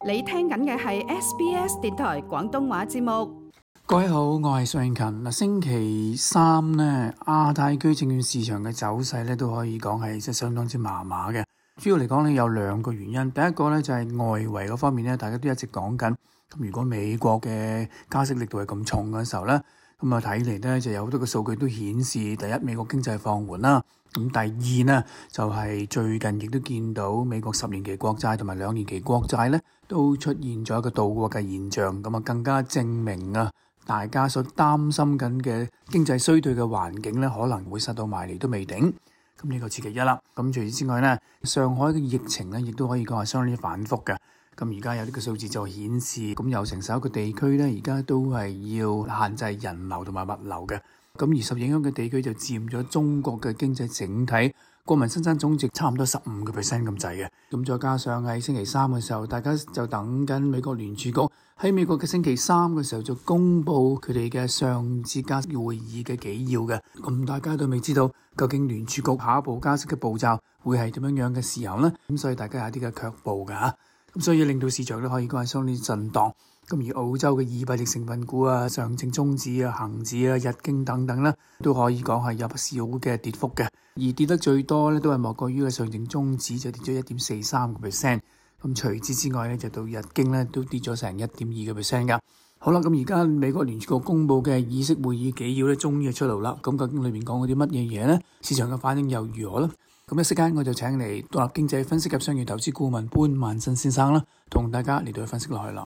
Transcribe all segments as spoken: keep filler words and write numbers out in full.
你聽緊嘅係 S B S 電台廣東話節目。 各位好，我係蘇永勤。嗱，星期三咧，亞太區證券市場嘅走勢咧都可以講係即係相當之麻麻嘅。主要嚟講咧有兩個原因，第一個咧就係外圍嗰方面咧，大家都一直講緊。咁如果美國嘅加息力度係咁重嘅時候咧，咁啊睇嚟咧就有好多個數據都顯示，第一美國經濟放緩啦。咁第二呢，就係、是、最近亦都見到美國十年期國債同埋兩年期國債咧都出現咗一個倒掛嘅現象，咁啊更加證明啊大家所擔心緊嘅經濟衰退嘅環境咧可能會殺到埋嚟都未定。咁呢個次其一啦。咁除此之外呢，上海嘅疫情咧亦都可以講係相當之反覆嘅。咁而家有呢個數字就顯示，咁有成十一個地區咧而家都係要限制人流同埋物流嘅。咁而受影響嘅地區就佔咗中國嘅經濟整體國民生產總值差唔多十五個 percent 咁滯嘅。咁再加上喺星期三嘅時候，大家就等緊美國聯儲局喺美國嘅星期三嘅時候就公布佢哋嘅上次加息會議嘅紀要嘅。咁大家都未知道究竟聯儲局下一步加息嘅步驟會係點樣樣嘅時候呢？咁所以大家有啲嘅卻步㗎嚇。咁所以令到市場都可以講係相當之震盪。咁而澳洲嘅二百隻成分股啊、上證綜指啊、恒指啊、日經等等咧，都可以講係有不少嘅跌幅嘅。而跌得最多咧，都係莫過於嘅上證綜指就跌咗一點四三個 percent。咁除此之外咧，就到日經咧都跌咗成一點二個 percent 噶。好啦，咁而家美國聯儲局公佈嘅議息會議紀要咧，終於出爐啦。咁究竟裏面講嗰啲乜嘢嘢咧？市場嘅反應又如何咧？咁一息間我就請嚟獨立經濟分析及商業投資顧問潘萬新先生啦，同大家嚟到去分析落去啦。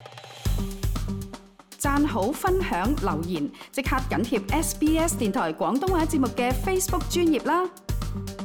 讚好、分享、留言，即刻緊貼 S B S 電台廣東話節目嘅 Facebook 專頁啦！